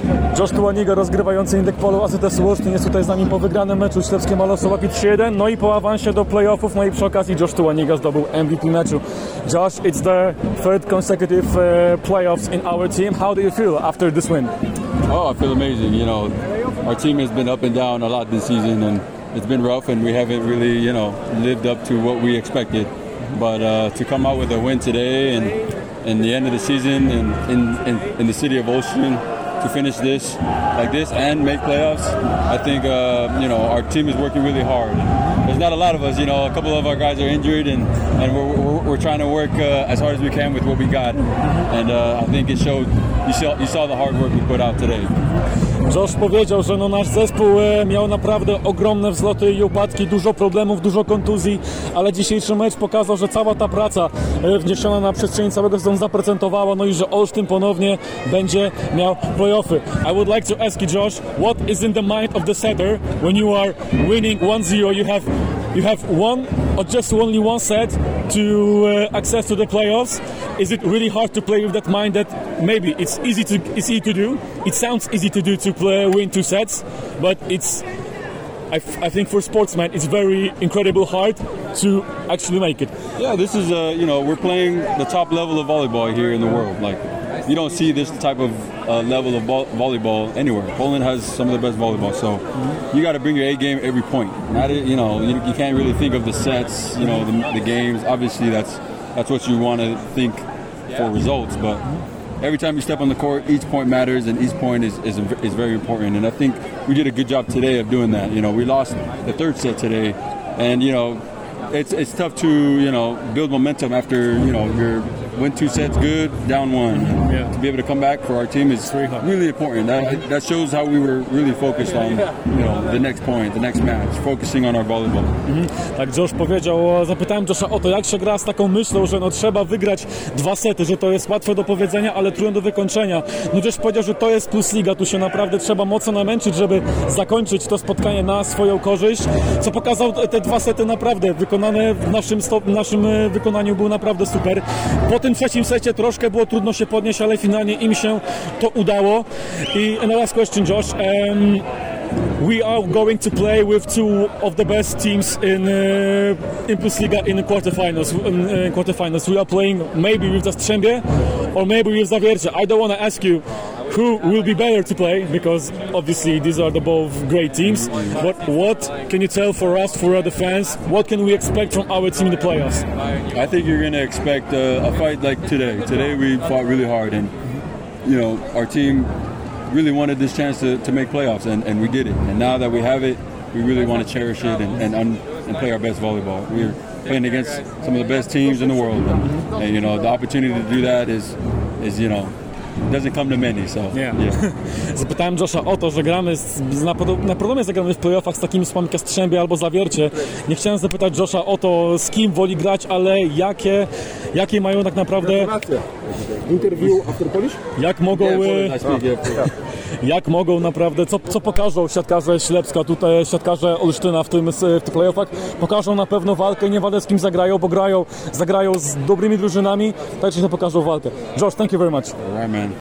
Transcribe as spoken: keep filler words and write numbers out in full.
Josh Tułaniga, rozgrywający Indyk Polo A Z S Olsztyn, jest tutaj z nami po wygranym meczu Ślepskie Malostwo Łapi trzy jeden, no i po awansie do playoffów, no i przy okazji Josh Tułaniga zdobył M V P meczu. Josh, it's the third consecutive uh, playoffs in our team. How do you feel after this win? Oh, I feel amazing. You know, our team has been up and down a lot this season, and it's been rough, and we haven't really, you know, lived up to what we expected. But uh, to come out with a win today, and in the end of the season, and in, in, in the city of Olsztyn, to finish this like this and make playoffs, I think uh, you know, our team is working really hard. There's not a lot of us, you know. A couple of our guys are injured, and, and we're, we're, we're trying to work uh, as hard as we can with what we got. And uh, I think it showed. You saw, you saw the hard work we put out today. Josh powiedział, że no nasz zespół miał naprawdę ogromne wzloty i upadki, dużo problemów, dużo kontuzji, ale dzisiejszy mecz pokazał, że cała ta praca wniesiona na przestrzeni całego sezonu zaprezentowała, no i że Olsztyn ponownie będzie miał playoffy. I would like to ask you, Josh, what is in the mind of the setter when you are winning one zero? You have you have one or just only one set to uh, access to the playoffs. Is it really hard to play with that mind that maybe it's easy to it's easy to do? It sounds easy to do to play win two sets, but it's I, f- I think for sportsmen it's very incredible hard to actually make it. Yeah, this is uh, you know, we're playing the top level of volleyball here in the world. Like, you don't see this type of uh, level of vo- volleyball anywhere. Poland has some of the best volleyball, so mm-hmm. you got to bring your A game every point. Not, you know, you, you can't really think of the sets, you know, the, the games. Obviously, that's that's what you want to think for results, but every time you step on the court, each point matters, and each point is, is is very important. And I think we did a good job today of doing that. You know, we lost the third set today, and you know, it's it's tough to, you know, build momentum after, you know, you're win two sets good, down one. Yeah. To be able to come back for our team is really important. That, that shows how we were really focused on, you know, the next point, the next match, focusing on our volleyball. Mhm. Tak Josh powiedział, zapytałem Josha o to, jak się gra z taką myślą, że no trzeba wygrać dwa sety, że to jest łatwe do powiedzenia, ale trudne do wykończenia. No Josh powiedział, że to jest plus liga, tu się naprawdę trzeba mocno namęczyć, żeby zakończyć to spotkanie na swoją korzyść, co pokazał te dwa sety naprawdę wykonane w naszym, stop, w naszym wykonaniu było naprawdę super. Po tym trzecim secie troszkę było trudno się podnieść, ale finalnie im się to udało. I and the last question, Josh. Um, we are going to play with two of the best teams in uh, in Plus Liga in the quarterfinals. In, uh, quarterfinals, we are playing maybe with Jastrzębie or maybe with Zawiercie. I don't want to ask you who will be better to play, because obviously these are the both great teams. But what can you tell for us, for other fans, what can we expect from our team in the playoffs? I think you're going to expect a, a fight like today. Today we fought really hard, and you know, our team really wanted this chance to, to make playoffs, and, and we did it. And now that we have it, we really want to cherish it and and, un, and play our best volleyball. We're playing against some of the best teams in the world, and, and you know, the opportunity to do that is is you know, doesn't come to many, so yeah. yeah. Zapytałem Josha o to, że gramy z, na, na podobnie zagramy w playoffach z takimi słami jak Jastrzębie albo Zawiercie. Nie chciałem zapytać Josha o to, z kim woli grać, ale jakie, jakie mają tak naprawdę... Interview after Polish? Jak mogą... Jak mogą naprawdę, co, co pokażą siatkarze Ślepska, tutaj siatkarze Olsztyna w tym w tych playoffach, pokażą na pewno walkę, nie wiadomo z kim zagrają, bo grają, zagrają z dobrymi drużynami, także pokażą walkę. Josh, thank you very much. All right, man.